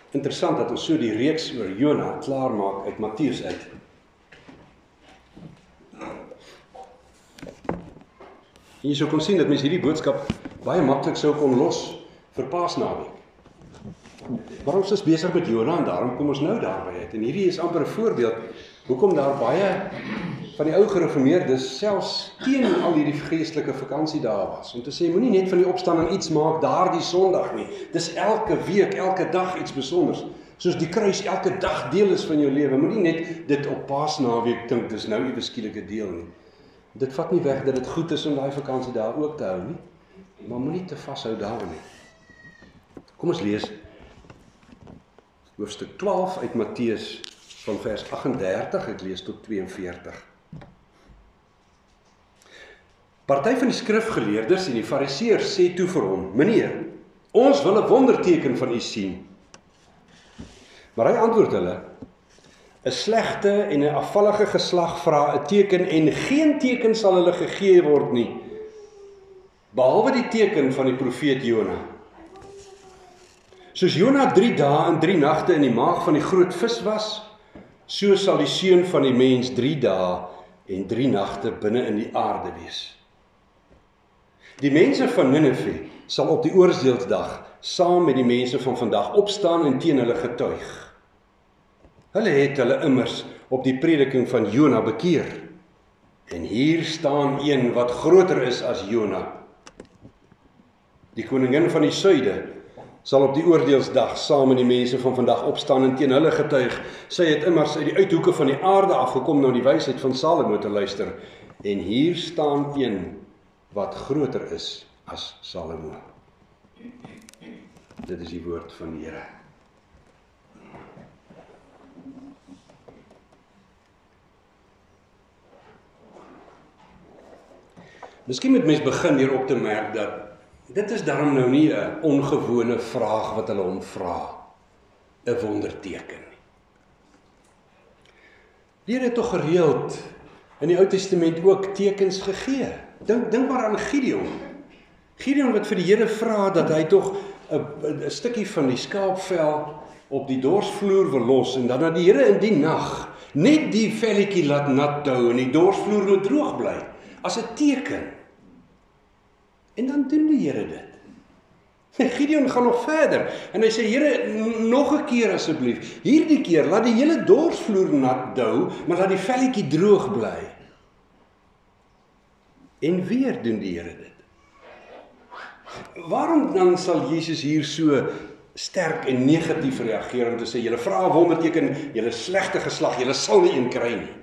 Interessant dat ons so die reeks oor Jona klaarmaak uit Matteus uit. En jy sou kon sien dat mens hierdie boodskap baie maklik sou kon los vir Paasnaweek. Maar ons is besig met Jona en daarom kom ons nou daarby uit. En hierdie is amper 'n voorbeeld hoekom daar baie van die ou gereformeerdes selfs teen al hierdie geestelike vakansiedae was. Om te sê, moenie net van die opstanding iets maak daardie Sondag nie. Dis elke week, elke dag iets besonders. Soos die kruis elke dag deel is van jou lewe. Moenie net dit op Paasnaweek dink, dis nou ewe skielike deel nie. Dit vat nie weg dat dit goed is om daai vakansiedae ook te hou nie. Maar moenie te vashou daarin nie. Kom ons lees hoofstuk 12 uit Matteus van vers 38, ek lees tot 42. Party van die skrifgeleerdes en die fariseërs sê toe vir hom, meneer, ons wil 'n wonderteken van u sien. Maar hy antwoord hulle, 'n slegte en 'n afvallige geslag vra 'n teken en geen teken sal hulle gegee word nie, behalwe die teken van die profeet Jona. Soos Jona 3 dae en 3 nagte in die maag van die groot vis was, so sal die seun van die mens 3 dae en 3 nagte binne in die aarde wees. Die mense van Ninive sal op die oordeelsdag saam met die mense van vandag opstaan en teen hulle getuig. Hulle het hulle immers op die prediking van Jona bekeer. En hier staan een wat groter is as Jona. Die koningin van die suide sal op die oordeelsdag saam met die mense van vandag opstaan en teen hulle getuig. Sy het immers uit die uithoeke van die aarde afgekom na die wysheid van Salomo te luister. En hier staan een wat groter is as Salomo. Dit is die woord van die Here. Miskien moet mens begin hier op te merk dat dit is daarom nou nie 'n ongewone vraag wat hulle hom vra, 'n wonderteken nie. Die Here het tog gereeld in die Ou Testament ook tekens gegee. Dink maar aan Gideon. Gideon wat vir die Here vra dat hy tog 'n stukkie van die skaapvel op die dorsvloer wil los en dan dat die Here in die nag net die velletjie laat nat hou en die dorsvloer moet droog bly, as 'n teken. En dan doen die Here dit. En Gideon gaan nog verder en hy sê, Here, nog 'n keer asseblief, hierdie keer laat die hele dorsvloer nat hou, maar laat die velletjie droog bly. En weer doen die Here dit. Waarom dan sal Jesus hier so sterk en negatief reageer om te sê, julle vra 'n wonderteken, julle slegte geslag, julle sal nie een kry nie?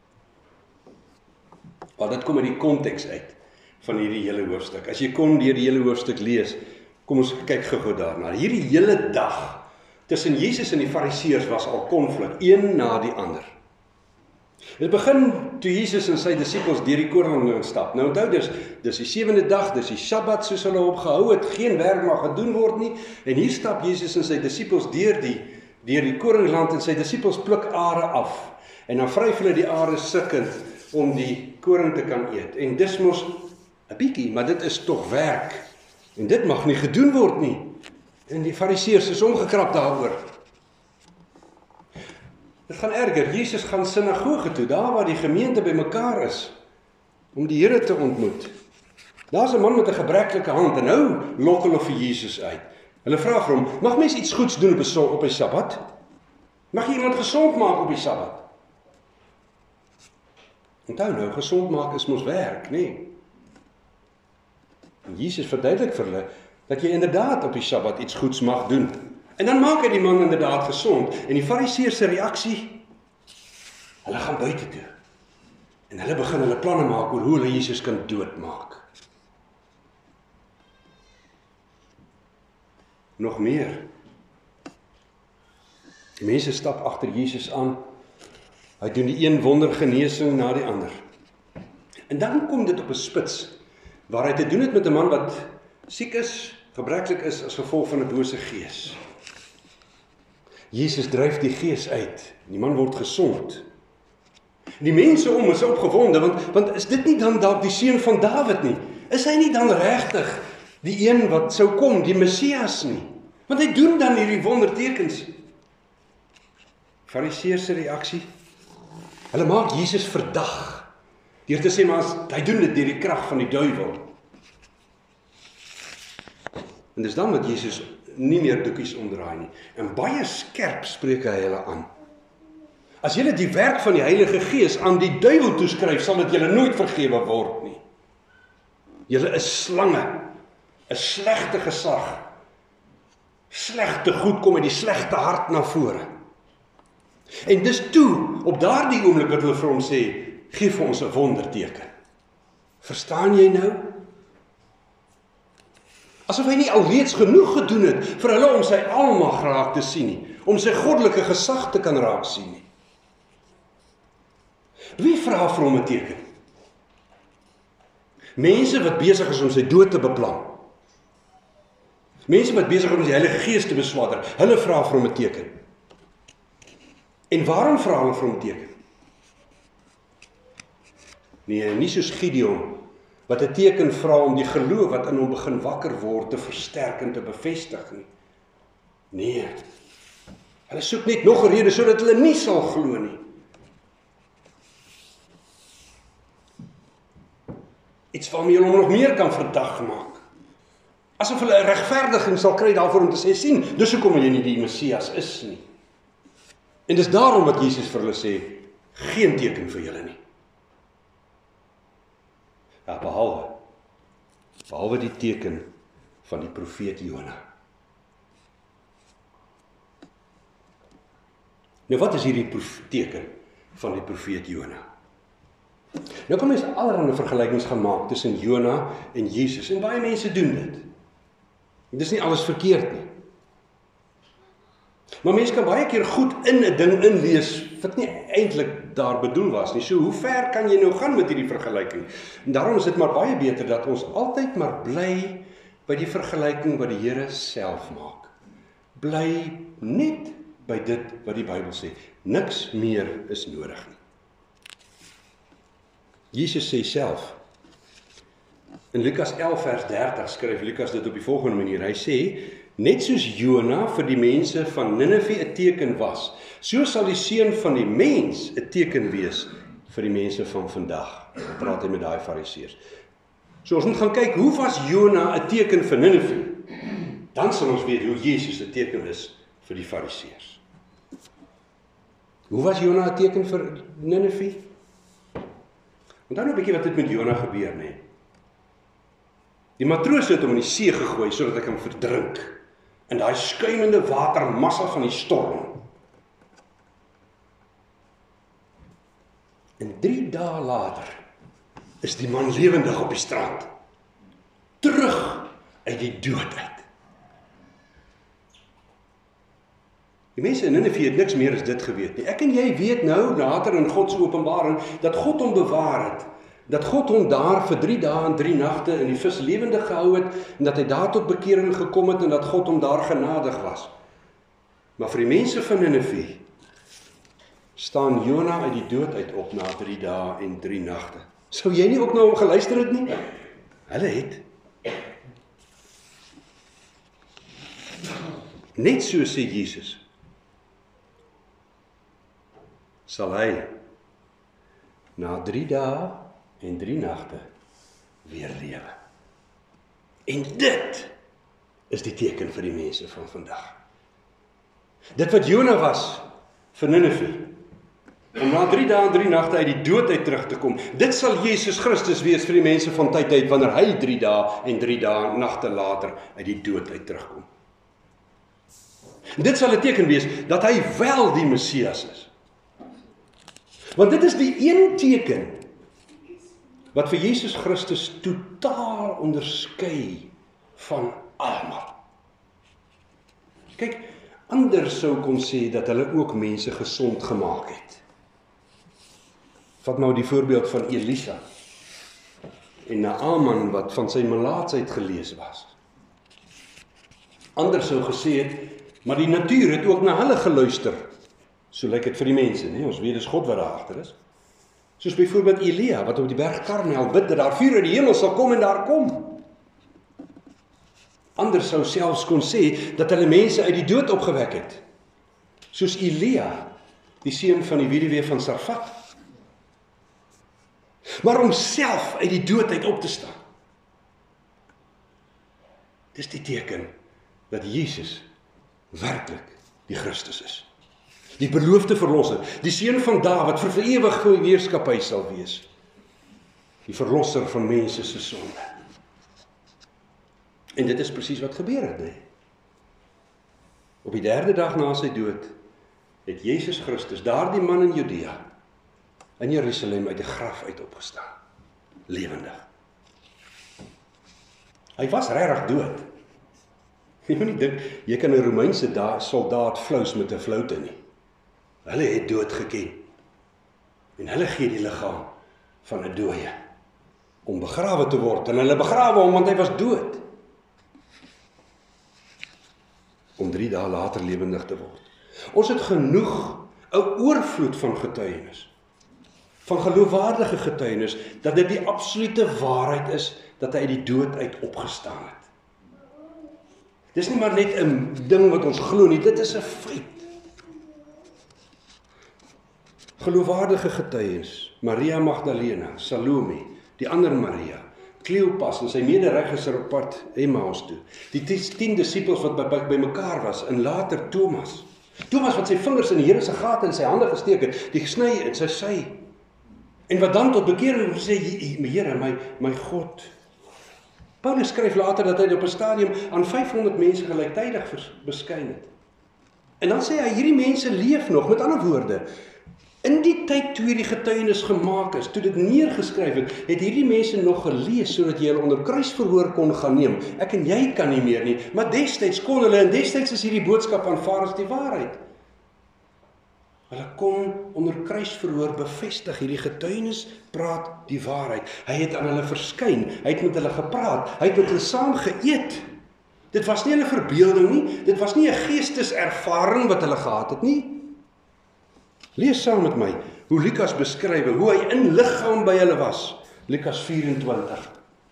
Want dit kom uit die konteks uit van hierdie hele hoofstuk. As jy kon deur die hele hoofstuk lees, kom ons kyk gou daarna. Hierdie hele dag tussen Jesus en die fariseërs was al konflik, een na die ander. Dit begin toe Jesus en sy disippels deur die koringe stap. Nou onthou, dis die 7de dag, dis die Sabbat soos hulle opgehou het, geen werk mag gedoen word nie. En hier stap Jesus en sy disippels deur die koringland en sy disippels pluk are af. En dan vryf hulle die are sukkend om die koring te kan eet. En dis mos 'n bietjie, maar dit is tog werk. En dit mag nie gedoen word nie. En die fariseërs is omgekrap daaroor. Dit gaan erger. Jesus gaan sinagoge toe, daar waar die gemeente bymekaar is, om die Here te ontmoet. Daar's 'n man met 'n gebreklike hand en nou lok hulle vir Jesus uit. Hulle vra vir hom, mag mens iets goeds doen op 'n Sabbat? Mag jy iemand gesond maak op die Sabbat? Onthou nou, gesond maak is mos werk, nee. En Jesus verduidelik vir hulle dat jy inderdaad op die Sabbat iets goeds mag doen. En dan maak hy die man inderdaad gesond. En die fariseërs se reaksie, hulle gaan buite toe. En hulle begin hulle planne maak oor hoe hulle Jesus kan doodmaak. Nog meer. Die mense stap agter Jesus aan. Hy doen die een wondergenesing na die ander. En dan kom dit op 'n spits, waar hy te doen het met 'n man wat siek is, gebreklik is as gevolg van 'n bose gees. Jesus dryf die gees uit, die man word gesond. Die mense om is opgewonde, want is dit nie dan dalk die seun van Dawid nie? Is hy nie dan regtig die een wat sou kom, die Messias nie? Want hy doen dan hierdie wondertekens. Fariseërs se reaksie, hulle maak Jesus verdag, deur te sê, maar hy doen dit deur die krag van die duiwel. En dis dan wat Jesus nie meer doekies omdraai nie. En baie skerp spreek hy hulle aan. As julle die werk van die Heilige Gees aan die duiwel toeskryf, sal dit julle nooit vergewe word nie. Julle is slange, 'n slegte gesag. Slegte goed kom uit die slegte hart na vore. En dis toe, op daardie oomblik wat hulle vir hom sê, gee vir ons 'n wonderteken. Verstaan jy nou? Asof hy nie alreeds genoeg gedoen het vir hulle om sy almag raak te sien nie, om sy goddelike gesag te kan raak sien nie. Wie vra vir hom 'n teken? Mense wat besig is om sy dood te beplan. Mense wat besig is om die Heilige Gees te beswadder, hulle vra vir hom 'n teken. En waarom vra hulle vir hom 'n teken? Nee, nie soos Gideon, wat 'n teken vra om die geloof wat in hom begin wakker word te versterk en te bevestig nie. Nee, hulle soek net nog 'n rede sodat hulle nie sal glo nie. Iets waarmee hulle hom nog meer kan verdag maak. Asof hulle 'n regverdiging sal kry daarvoor om te sê, sien, dis hoekom jy nie die Messias is nie. En dis daarom wat Jesus vir hulle sê, geen teken vir julle nie. Ja, behalwe die teken van die profeet Jona. Nou wat is hierdie teken van die profeet Jona? Nou kan mens allerlei vergelykings gaan maak tussen Jona en Jesus, en baie mense doen dit. Dit is nie alles verkeerd nie. Maar mense kan baie keer goed in 'n ding inlees wat nie eintlik daar bedoel was nie. So hoe ver kan jy nou gaan met hierdie vergelyking? En daarom is dit maar baie beter dat ons altyd maar bly by die vergelyking wat die Here self maak. Bly net by dit wat die Bybel sê. Niks meer is nodig nie. Jesus sê self, in Lukas 11 vers 30 skryf Lukas dit op die volgende manier. Hy sê, net soos Jona vir die mense van Ninive 'n teken was, so sal die seun van die mens 'n teken wees vir die mense van vandag. Praat hy met daai fariseërs. So ons moet gaan kyk, hoe was Jona 'n teken vir Ninive? Dan sal ons weet hoe Jesus 'n teken is vir die fariseërs. Hoe was Jona 'n teken vir Ninive? Onthou nou 'n bietjie wat het met Jona gebeur, nee. Die matroos het hom in die see gegooi sodat hy kan verdrink in daai skuimende watermassa van die storm. En 3 dae later is die man lewendig op die strand, terug uit die dood uit. Die mense in Ninive het niks meer as dit geweet nie. Ek en jy weet nou, later in God se openbaring, dat God hom bewaar het, dat God hom daar vir 3 dae en 3 nagte in die vis lewendig gehou het, en dat hy daar tot bekering gekom het, en dat God hom daar genadig was. Maar vir die mense van Ninive, staan Jona uit die dood uit op na 3 dae en 3 nagte. Sou jy nie ook na hom geluister het nie? Hulle het. Net so sê Jesus, sal hy na 3 dae en 3 nagte weer lewe. En dit is die teken vir die mense van vandag. Dit wat Jona was vir Ninive, om na 3 dae en 3 nagte uit die dood uit terug te kom, dit sal Jesus Christus wees vir die mense van tyd uit, wanneer hy 3 dae en 3 nagte later uit die dood uit terugkom. Dit sal 'n teken wees dat hy wel die Messias is. Want dit is die een teken wat vir Jesus Christus totaal onderskei van almal. Kyk, ander sou kon sê dat hulle ook mense gesond gemaak het. Vat nou die voorbeeld van Elisa en Naaman wat van sy melaatsheid gelees was. Ander sou gesê het, maar die natuur het ook na hulle geluister. So lyk dit vir die mense, nee? Ons weet dis God wat daar agter is. Soos byvoorbeeld Elia, wat op die berg Karmel bid, dat daar vuur uit die hemel sal kom en daar kom. Ander sou selfs kon sê dat hulle mense uit die dood opgewek het. Soos Elia, die seun van die weduwee van Sarfat. Maar om self uit die dood uit op te staan. Dis die teken dat Jesus werklik die Christus is. Die beloofde verlosser, die seun van Dawid vir ewige heerskappy sal wees. Die verlosser van mense se sonde. En dit is presies wat gebeur het, nee. Op die 3de dag na sy dood het Jesus Christus, daardie man in Judea, in Jerusalem uit die graf uit opgestaan. Lewendig. Hy was regtig dood. Jy moet nie dink, jy kan 'n Romeinse soldaat flous met 'n fluite nie. Hulle het dood geken. En hulle gee die liggaam van 'n dooie om begrawe te word. En hulle begrawe hom want hy was dood. Om 3 dae later lewendig te word. Ons het genoeg, 'n oorvloed van getuienis. Van geloofwaardige getuienis, dat dit die absolute waarheid is, dat hy uit die dood uit opgestaan het. Dis nie maar net 'n ding wat ons glo nie, dit is 'n feit. Geloofwaardige getuienis, Maria Magdalena, Salome, die ander Maria, Kleopas en sy medereigers op pad Emmaus toe. Die 10 disippels wat by mekaar was, en later Thomas. Thomas wat sy vingers in die Here se gate in sy hande gesteek het, die gesny in sy sy. En wat dan tot bekering sê, Here, my God. Paulus skryf later dat hy op 'n stadium aan 500 mense gelyktydig beskyn het. En dan sê hy, hierdie mense leef nog, met ander woorde, in die tyd toe hierdie getuienis gemaak is, toe dit neergeskryf het hierdie mense nog gelees, sodat jy hulle onder kruisverhoor kon gaan neem. Ek en jy kan nie meer nie, maar destyds kon hulle, en destyds is hierdie boodskap aanvaar as die waarheid. Hulle kon onder kruisverhoor bevestig, hierdie getuienis praat die waarheid. Hy het aan hulle verskyn, hy het met hulle gepraat, hy het met hulle saam geëet. Dit was nie 'n verbeelding nie, dit was nie 'n geesteservaring wat hulle gehad het nie. Lees saam met my hoe Lukas beskryf, hoe hy in liggaam by hulle was. Lukas 24.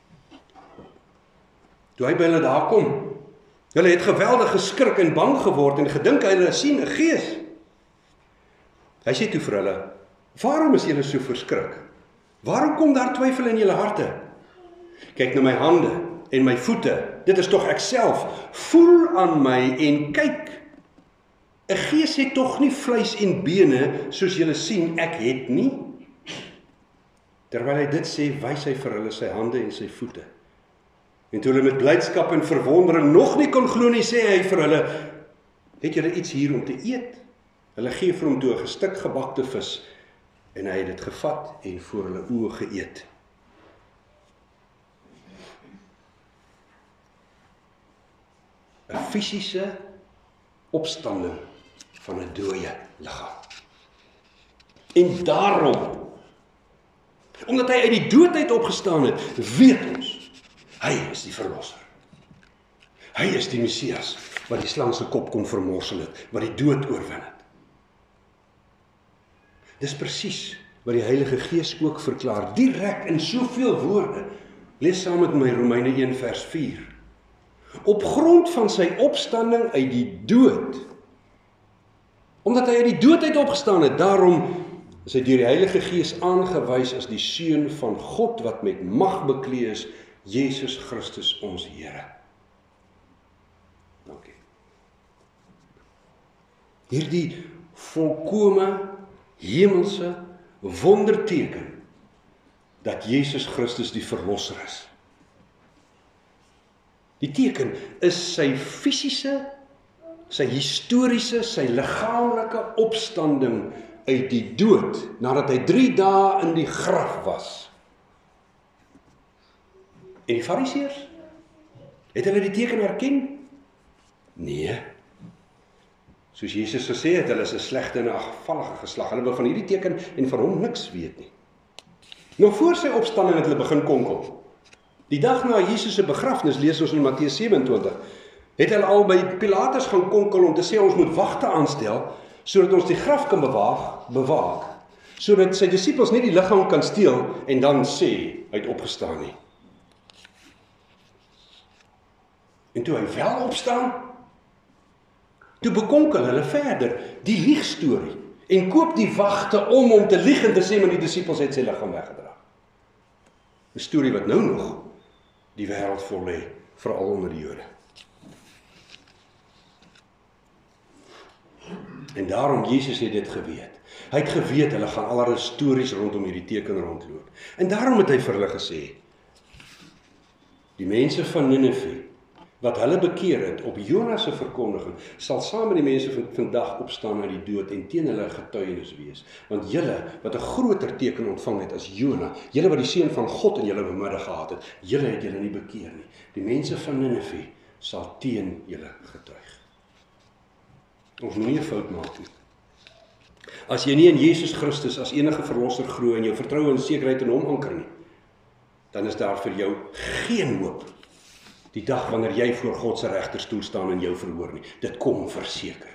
Toe hy by hulle daar kom, hulle het geweldig geskrik en bang geword en gedink hulle sien 'n gees. Hy sê toe vir hulle, waarom is julle so verskrik? Waarom kom daar twyfel in julle harte? Kyk na my hande en my voete, dit is tog ek self. Voel aan my en kyk. 'n Gees het tog nie vleis en bene, soos julle sien, ek het nie. Terwyl hy dit sê, wys hy vir hulle sy hande en sy voete. En toe hulle met blydskap en verwondering nog nie kon glo nie, sê hy vir hulle, het julle iets hier om te eet? Hulle gee vir hom toe 'n stuk gebakte vis, en hy het dit gevat en voor hulle oë geëet. ‘n fisiese opstanding van 'n dooie liggaam. En daarom, omdat hy uit die dood uit opgestaan het, weet ons, hy is die verlosser. Hy is die Messias, wat die slang se kop kon vermorsel het, wat die dood oorwin het. Dis presies wat die Heilige Gees ook verklaar, direk in soveel woorde. Lees saam met my Romeine 1 vers 4. Op grond van sy opstanding uit die dood, omdat hy uit die dood uit opgestaan het, daarom is hy deur die Heilige Gees aangewys as die Seun van God, wat met mag bekleed is, Jesus Christus ons Here. Dankie. Hierdie volkome hemelse wonderteken dat Jesus Christus die verlosser is. Die teken is sy fisiese, sy historiese, sy liggaamlike opstanding uit die dood, nadat hy 3 dae in die graf was. En die Fariseërs, het hulle die teken herken? Nee. Soos Jesus gesê het, hulle is 'n slegte en 'n afvallige geslag. Hulle wil van hierdie teken en van hom niks weet nie. Nog voor sy opstanding het hulle begin konkel. Die dag na Jesus se begrafnis, lees ons in Matteus 27, het hulle al by Pilatus gaan konkel om te sê ons moet wagte aanstel, sodat ons die graf kan bewaak, sodat sy disippels nie die liggaam kan steel en dan sê hy het opgestaan nie. En toe hy wel opstaan, toe bekonkel hulle verder die liegstorie en koop die wagte om te lieg en te sê, maar die disippels het sy liggaam weggedra. 'n storie wat nou nog die wêreld vol lê, veral onder die Jode. En daarom, Jesus het dit geweet. Hy het geweet, hulle gaan allerlei stories rondom hierdie teken rondloop. En daarom het hy vir hulle gesê, die mense van Ninive, wat hulle bekeer het op Jona se verkondiging, sal saam met die mense van vandag opstaan uit die dood en teen hulle getuienis wees. Want julle, wat 'n groter teken ontvang het as Jona, julle wat die seun van God in julle bemiddag gehad het, julle het julle nie bekeer nie. Die mense van Ninive sal teen julle getuig. Ons moet nie 'n fout maak nie. As jy nie in Jesus Christus as enige verlosser glo en jou vertroue en sekerheid in hom anker nie, dan is daar vir jou geen hoop die dag wanneer jy voor God se regterstoel staan en jou verhoor nie. Dit kom verseker.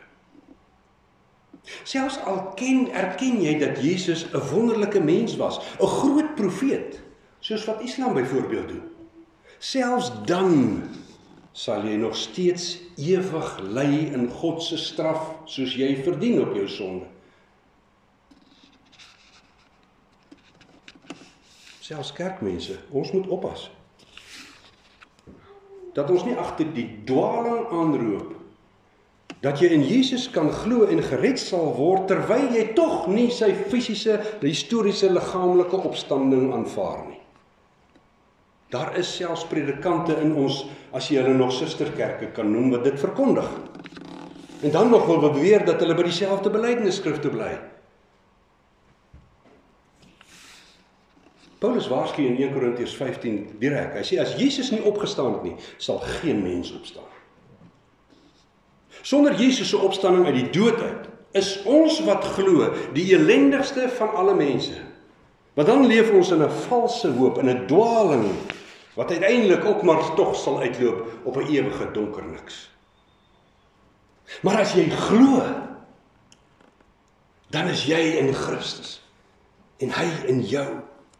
Selfs al erken jy dat Jesus 'n wonderlike mens was, 'n groot profeet, soos wat Islam byvoorbeeld doen, selfs dan sal jy nog steeds ewig ly in God se straf, soos jy verdien op jou sonde. Selfs kerkmense, ons moet oppas, dat ons nie agter die dwaling aanroep, dat jy in Jesus kan glo en gered sal word, terwyl jy tog nie sy fisiese, historiese, liggaamlike opstanding aanvaar nie. Daar is selfs predikante in ons, as jy hulle nog susterkerke kan noem, wat dit verkondig. En dan nog wil beweer dat hulle by dieselfde belydenisskrifte bly. Paulus waarsku in 1 Korintiërs 15 direk. Hy sê, as Jesus nie opgestaan het nie, sal geen mens opstaan. Sonder Jesus se opstanding uit die dood uit, is ons wat glo die ellendigste van alle mense. Want dan leef ons in 'n valse hoop, in 'n dwaling, wat uiteindelik ook maar tog sal uitloop op 'n ewige donker niks. Maar as jy glo, dan is jy in Christus, en hy in jou.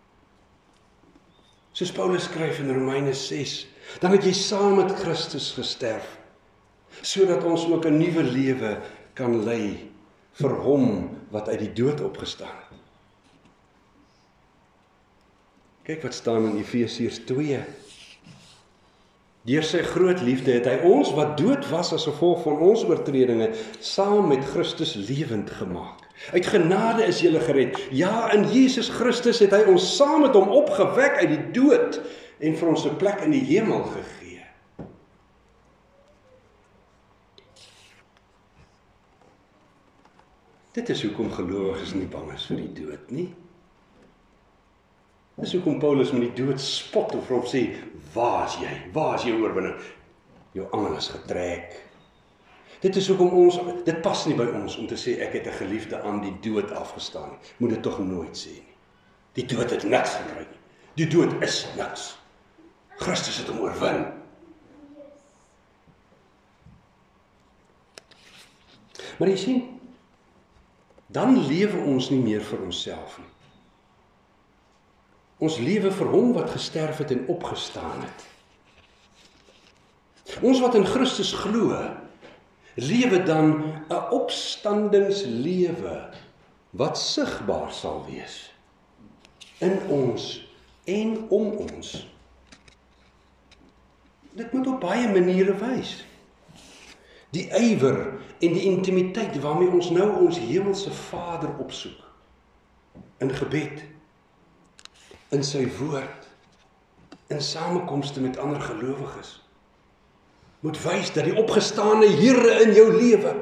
Soos Paulus skryf in Romeine 6, dan het jy saam met Christus gesterf, sodat ons ook 'n nuwe lewe kan lei vir hom wat uit die dood opgestaan het. Kyk wat staan in Efesiërs 2. Deur sy groot liefde het hy ons wat dood was as gevolg van ons oortredinge saam met Christus lewend gemaak. Uit genade is julle gered. Ja, in Jesus Christus het hy ons saam met hom opgewek uit die dood en vir ons 'n plek in die hemel gegee. Dit is hoekom gelowiges nie bang is vir die dood nie. Dis hoekom Paulus met die dood spot en vir hom sê, waar is jy? Waar is jou oorwinning? Jou angel is getrek. Dit is hoekom dit pas nie by ons om te sê, ek het 'n geliefde aan die dood afgestaan. Moet dit tog nooit sê nie. Die dood het niks gekry nie. Die dood is niks. Christus het hom oorwin. Maar jy sien, dan lewe ons nie meer vir onsself nie. Ons lewe vir hom wat gesterf het en opgestaan het. Ons wat in Christus glo, lewe dan 'n opstandingslewe wat sigbaar sal wees in ons en om ons. Dit moet op baie maniere wys. Die ywer en die intimiteit waarmee ons nou ons hemelse Vader opsoek, in gebed, in sy woord, in samekomste met ander gelowiges, moet wys dat die opgestane Here in jou lewe,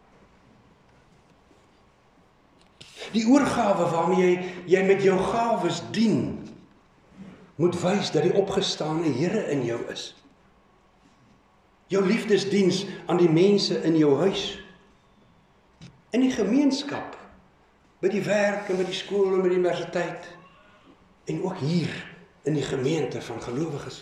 die oorgawe waarmee jy met jou gawes dien, moet wys dat die opgestane Here in jou is. Jou liefdesdiens aan die mense in jou huis, in die gemeenskap, by die werk en by die skool en by die universiteit, en ook hier in die gemeente van gelowiges.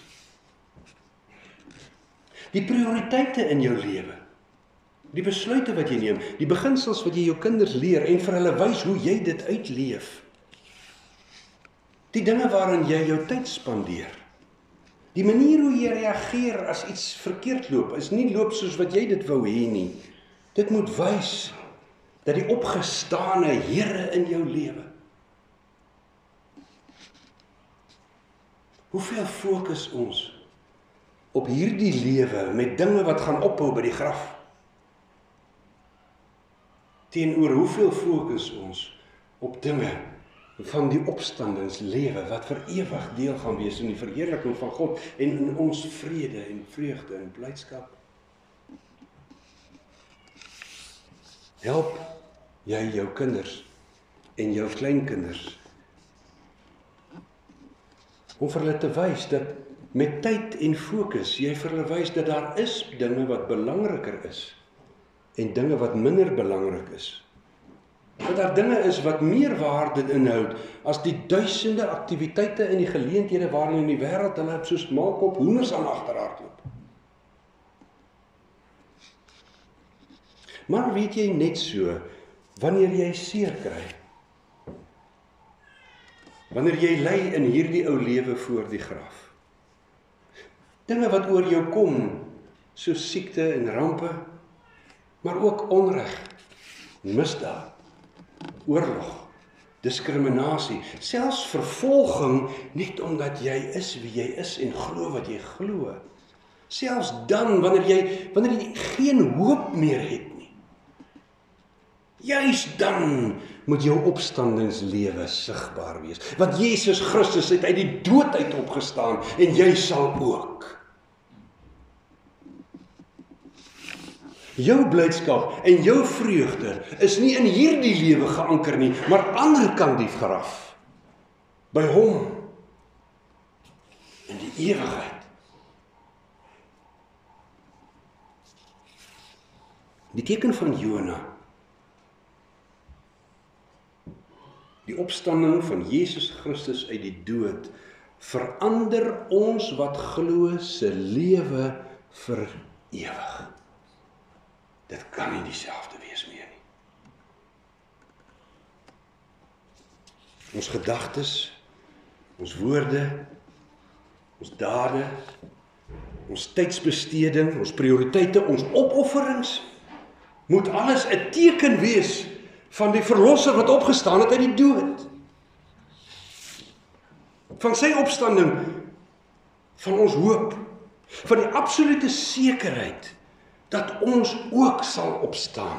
Die prioriteite in jou lewe, die besluite wat jy neem, die beginsels wat jy jou kinders leer en vir hulle wys hoe jy dit uitleef. Die dinge waarin jy jou tyd spandeer. Die manier hoe jy reageer as iets verkeerd loop, is nie loop soos wat jy dit wou hê nie. Dit moet wys dat die opgestane Here in jou lewe. Hoeveel fokus ons op hierdie lewe met dinge wat gaan ophou by die graf? Teenoor hoeveel fokus ons op dinge van die opstandingslewe wat vir ewig deel gaan wees in die verheerliking van God en in ons vrede en vreugde en blydskap. Help jy jou kinders en jou kleinkinders om vir hulle te wys dat met tyd en fokus jy vir hulle wys dat daar is dinge wat belangriker is en dinge wat minder belangrik is. Dat daar dinge is wat meer waarde inhoud as die duisende aktiwiteite en die geleenthede waarin in die wêreld hulle soos maalkop hoenders aan agterhardloop. Maar weet jy net so, wanneer jy seer kry, wanneer jy ly in hierdie ou lewe voor die graf, dinge wat oor jou kom, soos siekte en rampe, maar ook onreg, misdaad, oorlog, diskriminasie, selfs vervolging, net omdat jy is wie jy is en glo wat jy glo. Selfs dan, wanneer jy geen hoop meer het nie. Juis dan moet jou opstandingslewe sigbaar wees. Want Jesus Christus het uit die dood uit opgestaan en jy sal ook. Jou blydskap en jou vreugde is nie in hierdie lewe geanker nie, maar ander kant die graf. By hom. In die ewigheid. Die teken van Jona. Die opstanding van Jesus Christus uit die dood verander ons wat glo se lewe vir ewig. Dit kan nie dieselfde wees meer nie. Ons gedagtes, ons woorde, ons dade, ons tydsbesteding, ons prioriteite, ons opofferings, moet alles 'n teken wees van die verlosser wat opgestaan het uit die dood. Van sy opstanding, van ons hoop, van die absolute sekerheid dat ons ook sal opstaan.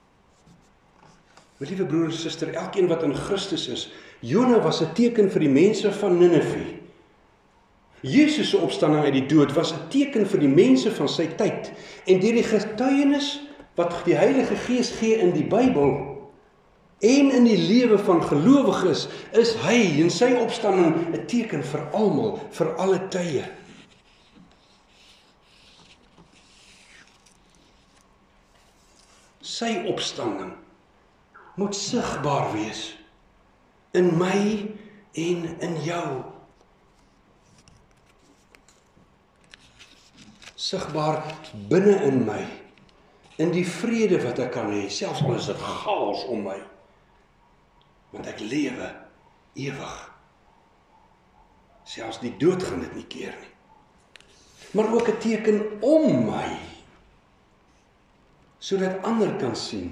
My liewe broer en suster, elkeen wat in Christus is, Jona was 'n teken vir die mense van Ninive. Jesus se opstanding uit die dood was 'n teken vir die mense van sy tyd. En deur die getuienis wat die Heilige Gees gee in die Bybel en in die lewe van gelowiges, is hy en sy opstanding 'n teken vir almal, vir alle tye. Sy opstanding moet sigbaar wees in my en in jou. Sigbaar binne in my, in die vrede wat ek kan hê, selfs al is dit chaos om my, want ek lewe ewig. Selfs die dood gaan dit nie keer nie. Maar ook 'n teken om my, sodat ander kan sien.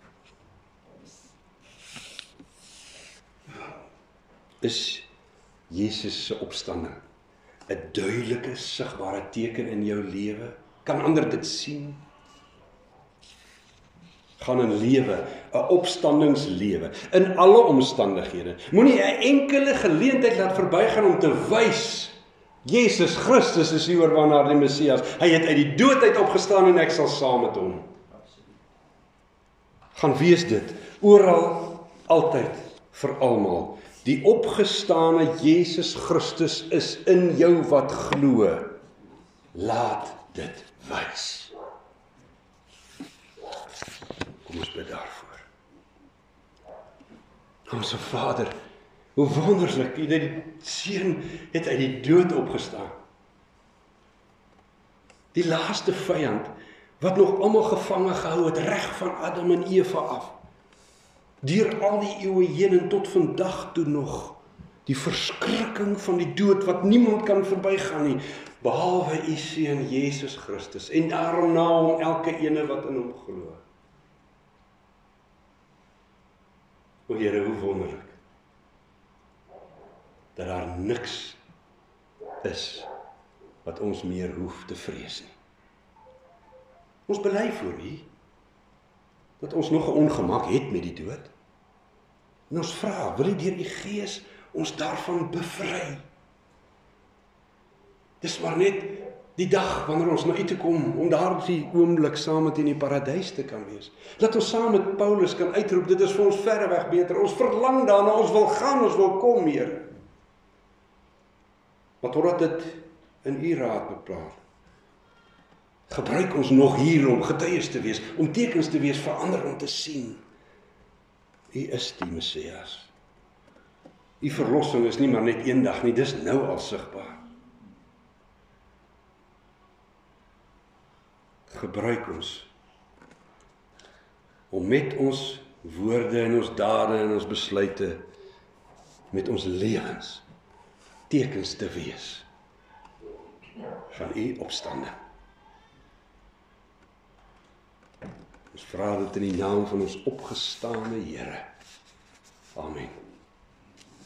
Is Jesus se opstanding 'n duidelike, sigbare teken in jou lewe? Kan ander dit sien? Gaan in lewe, 'n opstandingslewe, in alle omstandighede. Moenie 'n enkele geleentheid laat verbygaan om te wys, Jesus Christus is die oorwinnaar, die Messias. Hy het uit die dood uit opgestaan en ek sal saam met hom. Gaan wees dit, oral, altyd, vir almal. Die opgestane Jesus Christus is in jou wat glo. Laat dit wys. Kom ons bid daarvoor. Onse Vader, hoe wonderlik, dat die Seun het uit die dood opgestaan. Die laaste vyand, wat nog almal gevange gehou het, reg van Adam en Eva af. Deur al die eeue heen en tot vandag toe nog, Die verskrikking van die dood wat niemand kan verbygaan nie, behalwe u seun Jesus Christus, en daarom na hom elke ene wat in hom glo. O Here, hoe wonderlik, dat daar niks is wat ons meer hoef te vrees nie. Ons bely voor U dat ons nog 'n ongemak het met die dood. En ons vra, wil U deur U Gees ons daarvan bevry? Dis maar net die dag wanneer ons na U toe kom, om daardie oomblik saam met U in die paradys te kan wees. Laat ons saam met Paulus kan uitroep, dit is vir ons verreweg beter, ons verlang daarna, ons wil gaan, ons wil kom, Here. Maar totdat dit in U raad bepaal, gebruik ons nog hier om getuies te wees, om tekens te wees vir ander om te sien. U is die Messias. U verlossing is nie maar net eendag nie, dis nou al sigbaar. Gebruik ons om met ons woorde en ons dade en ons besluite, met ons lewens, tekens te wees van U opstanding. Ons vra dit in die naam van ons opgestane Here. Amen.